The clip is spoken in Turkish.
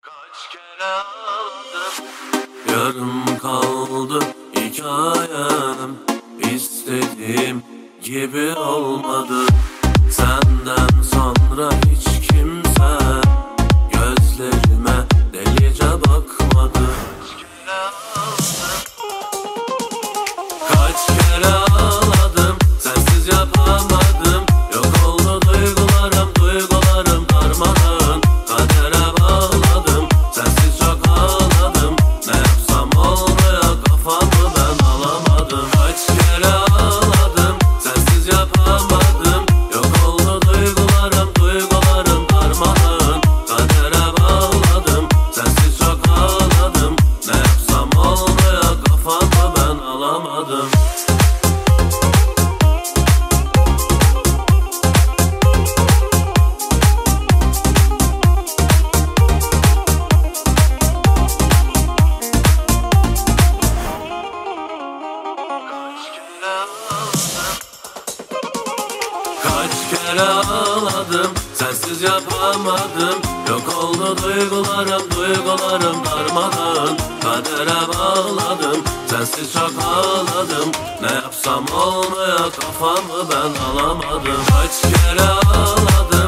Kaç kere ağladım, yarım kaldı hikayem. İstediğim gibi olmadı. Senden sonra hiç kimse gözlerime delice bakmadı. Kaç kere ağladım, sensiz yapamadım. Yok oldu duygularım, duygularım darmadağın. Kadere bağladım, sensiz çok ağladım. Ne yapsam olmuyor, kafamı ben alamadım. Kaç kere ağladım, sensiz yapamadım. Yok oldu duygularım, duygularım darmadağın. Kadere bağladım, sensiz çok ağladım. Ne yapsam olmuyor, kafamı ben alamadım. Kaç kere ağladım, sensiz yapamadım. Yok oldu duygularım, duygularım darmadağın. Kadere bağladım, sensiz çok ağladım. Ne yapsam olmuyor, kafamı ben alamadım. Kaç kere ağladım.